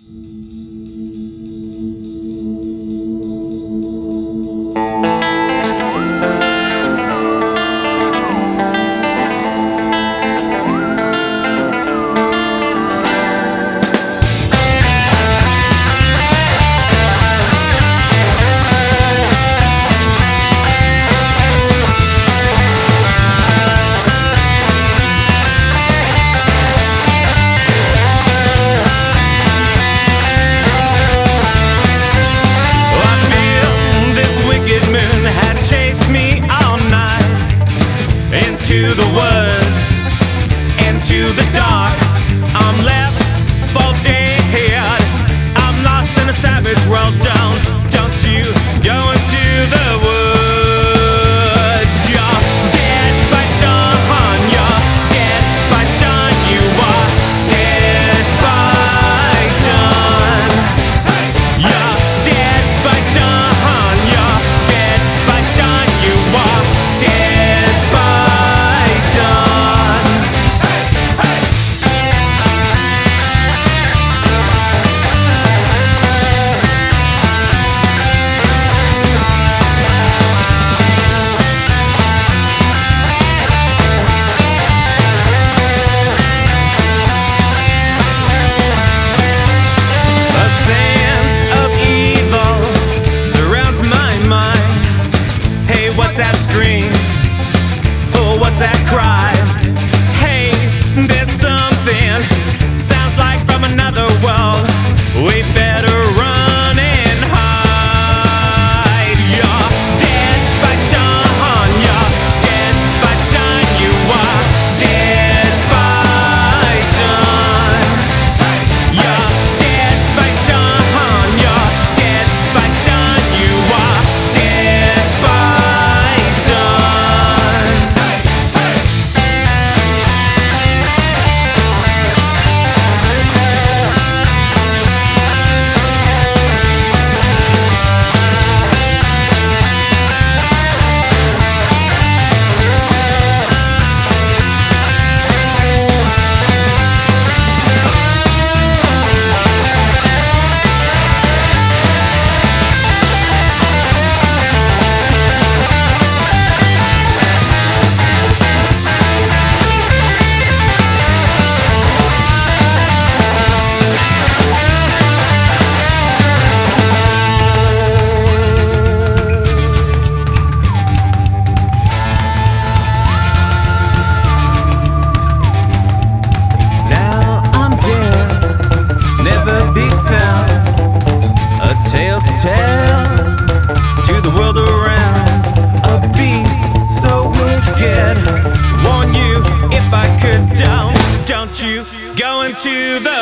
Into the woods, into the dark, I'm left for dead. I'm lost in a savage world. Don't you go into the woods. You're dead by dawn, you're dead by dawn, you are dead by dawn. You're dead by dawn, you're dead by dawn, you are dead by what's that scream? Oh, what's that cry? Hey, there's something sounds like from another world. We better run and hide. You're dead by dawn, you're dead by dawn, you are dead by dawn. You're dead by dawn, you're dead by dawn, you are dead by to the world around. A beast so wicked. Warn you if I could. Don't you go into the